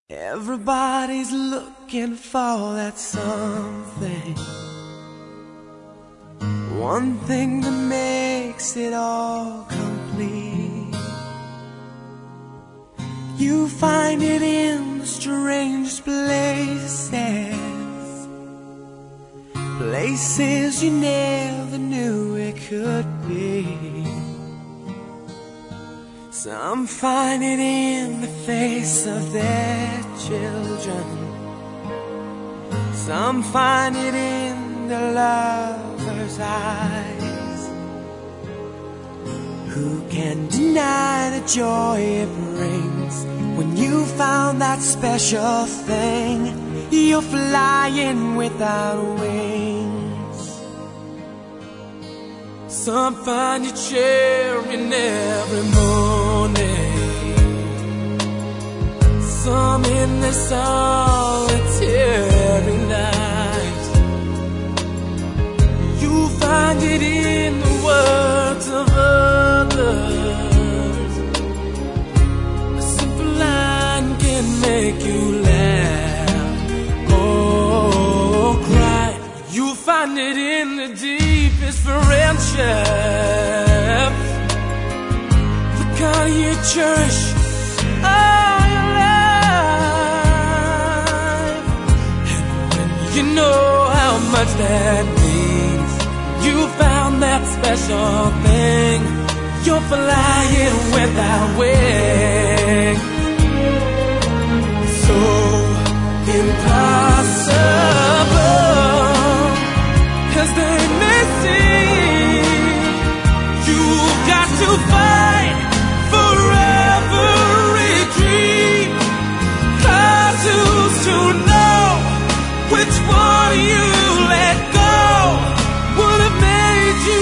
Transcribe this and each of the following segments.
Everybody's looking for that something, one thing that makes it all complete. You find it in the strangest places, places you never knew it could be. Some find it in the face of their children, some find it in the lover's eyes. Who can deny the joy it brings when you found that special thing? You're flying without wings. Some find you cheering every morning, some in their solitary lives. You find it in the words of others. A simple line can make you laugh or cry. You find it in the deepest friendships, the kind you cherish all your life. And when you know how much that means, you found that special thing. You're flying without wings. So impossible as they may seem, you've got to fight for every dream. 'Cause who's to know which one you let go would have made you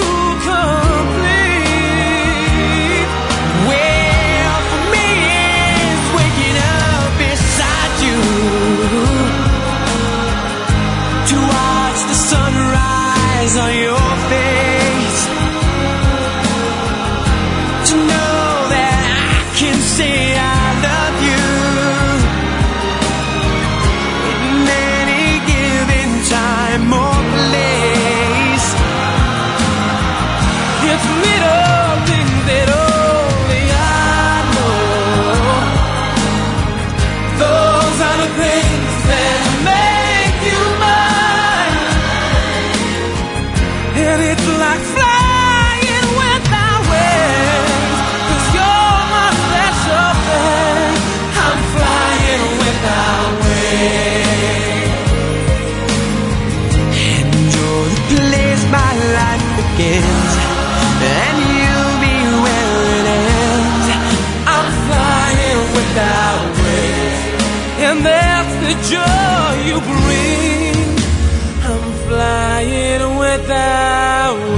complete? Well, for me it's waking up beside you to watch the sunrise on your face, to know that I can say I love you in any given time or place. It's little things that only I know. Those are the things that make you mine. And it's like flying without wings, 'cause you're my special thing. I'm flying without wings. And you're the place my life begins, and you'll be where it ends. I'm flying without wings, and that's the joy you bring. I'm flying without wings.